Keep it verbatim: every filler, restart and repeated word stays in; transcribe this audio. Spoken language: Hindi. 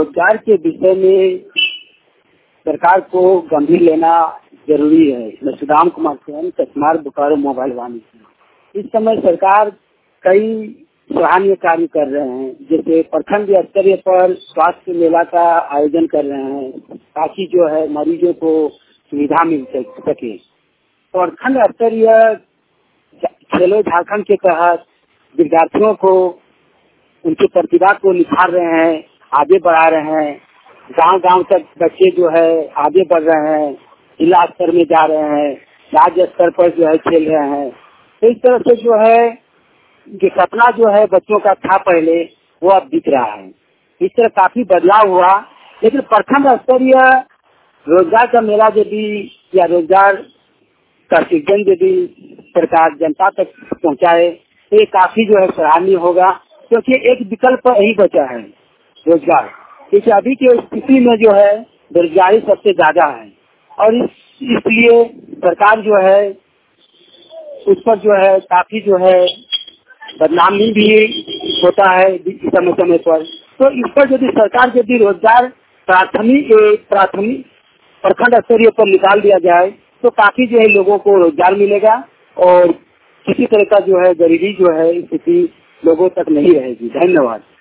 रोजगार के विषय में सरकार को गंभीर लेना जरूरी है। मैं सुदाम कुमार सेन, कचमार बोकारो मोबाइल वाणी। इस समय सरकार कई सराहनीय कार्य कर रहे हैं, जैसे प्रखंड स्तरीय पर स्वास्थ्य मेला का आयोजन कर रहे हैं ताकि जो है मरीजों को सुविधा मिल सके। प्रखंड स्तरीय खेलो झारखंड के तहत विद्यार्थियों को उनकी प्रतिभा को निखार रहे हैं, आगे बढ़ा रहे हैं। गांव गांव तक बच्चे जो है आगे बढ़ रहे हैं, जिला स्तर में जा रहे हैं, राज्य स्तर पर जो है खेल रहे हैं। तो इस तरह से जो है जो सपना जो है बच्चों का था पहले, वो अब दिख रहा है। इस तरह काफी बदलाव हुआ। लेकिन प्रखंड स्तरीय रोजगार का मेला यदि या रोजगार का सृजन यदि सरकार जनता तक पहुंचाए तो ये काफी जो है सराहनीय होगा, क्योंकि एक विकल्प यही बचा है रोजगार। क्योंकि अभी की स्थिति में जो है बेरोजगारी सबसे ज्यादा है और इस, इसलिए सरकार जो है उस पर जो है काफी जो है बदनामी भी होता है समय समय पर। तो इस पर यदि सरकार यदि रोजगार प्राथमिक प्राथमिक प्रखंड स्तरीय पर निकाल दिया जाए तो काफी जो है लोगों को रोजगार मिलेगा और किसी तरह का जो है गरीबी जो है स्थिति लोगों तक नहीं रहेगी। धन्यवाद।